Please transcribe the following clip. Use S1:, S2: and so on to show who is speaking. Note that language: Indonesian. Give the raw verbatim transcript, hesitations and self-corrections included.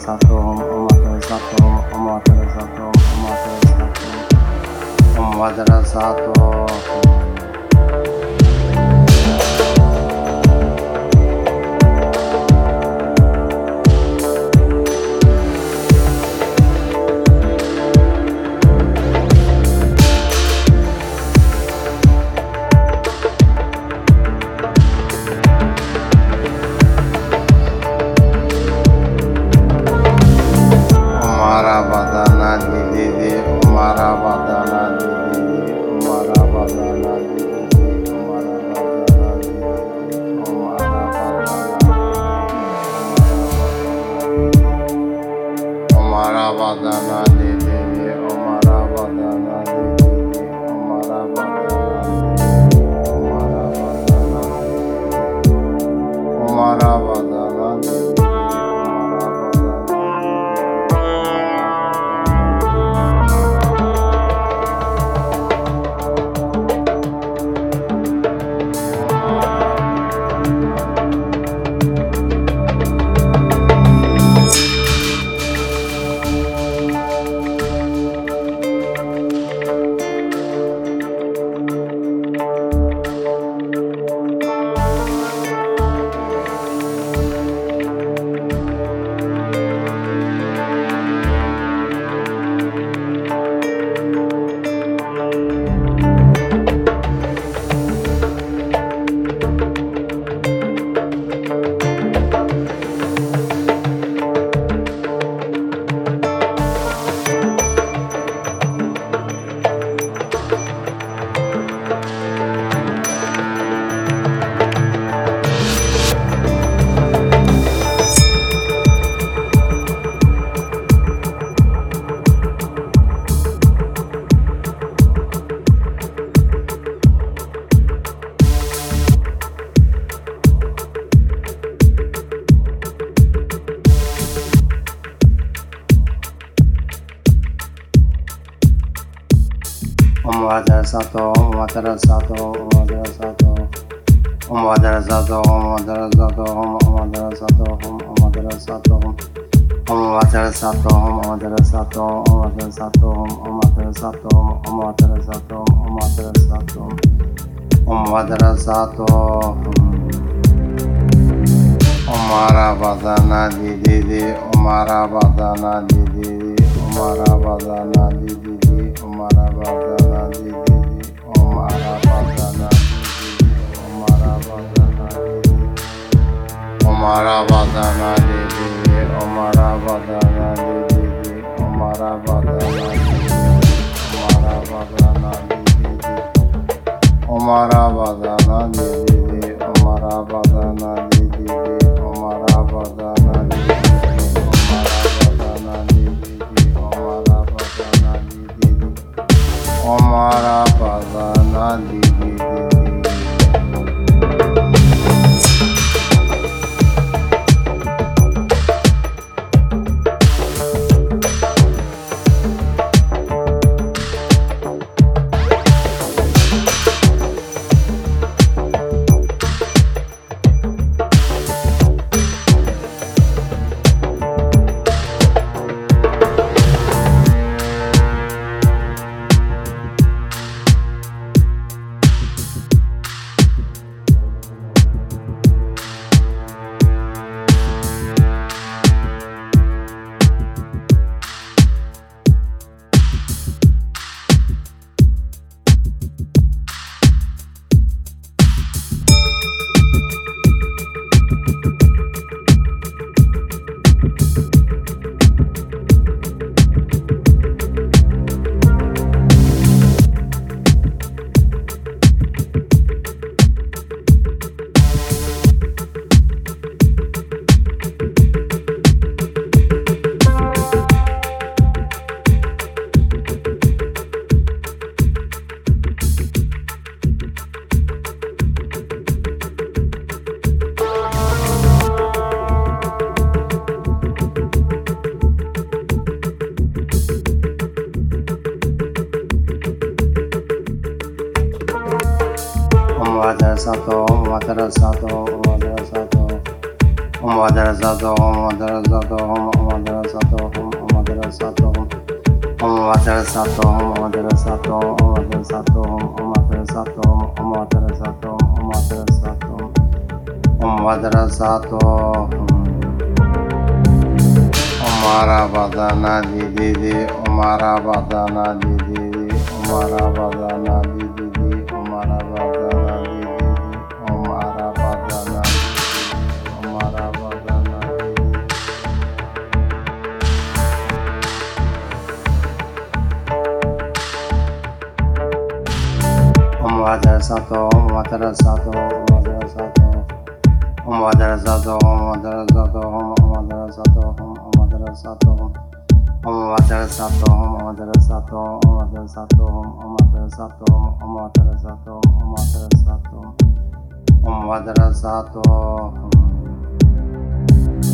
S1: Sato Om Om Madara Sato Om Madara Sato Om Madara Sato Om Madara Sato Om Madara Sato Om Madara Sato Om Madara Sato Om Madara Sato Om Madara Sato Om Madara Sato Om Madara Sato Om Madara Sato Om Madara Sato Om Madara Sato Om Madara Sato Om Madara Sato Om Madara Sato Om Madara Sato Omara Badana Didi Omara Badana Didi Omara Badana Didi Omara Badana Didi Omara Badana Didi Omara Badana Didi Omara Badana Didi Omara Badana Didi Omara Badana Didi Omara Badana Didi Omara Badana Didi Omara Badana Didi Omara Badana Didi Omara Badana Didi Madara Sato Om Madara Sato Om Madara Sato Om Madara Sato Om Madara Sato Om Madara Matera Sato, Matera Sato, Matera Sato, Matera Sato, Matera Sato, Matera Sato, Matera Sato, Omara Badana Didi, Omara Badana Didi, Omara Badana Didi, Omara Badana Didi, Omara Badana Didi, Omara Badana Didi. Matera Sato, Matera Sato, Matera Sato, Matera Sato, Matera Sato, Matera Sato, Matera Sato, Matera Sato, Matera Sato, Matera Sato, Matera Sato, Matera Sato, Matera Sato, Matera Sato,